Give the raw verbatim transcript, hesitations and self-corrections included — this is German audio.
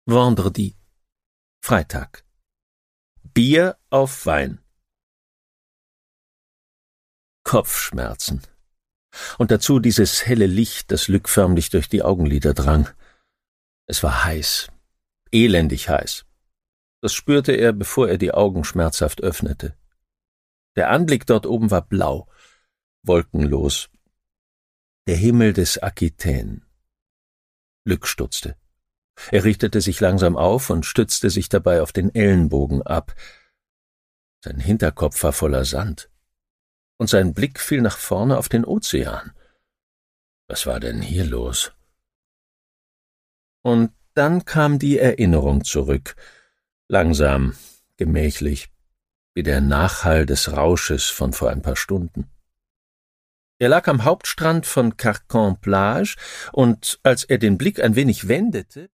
Vendredi. Freitag. Bier auf Wein. Kopfschmerzen. Und dazu dieses helle Licht, das Luc förmlich durch die Augenlider drang. Es war heiß, elendig heiß. Das spürte er, bevor er die Augen schmerzhaft öffnete. Der Anblick dort oben war blau, wolkenlos. Der Himmel des Aquitaine. Luc stutzte. Er richtete sich langsam auf und stützte sich dabei auf den Ellenbogen ab. Sein Hinterkopf war voller Sand. Und sein Blick fiel nach vorne auf den Ozean. Was war denn hier los? Und dann kam die Erinnerung zurück, langsam, gemächlich, wie der Nachhall des Rausches von vor ein paar Stunden. Er lag am Hauptstrand von Carcan-Plage, und als er den Blick ein wenig wendete,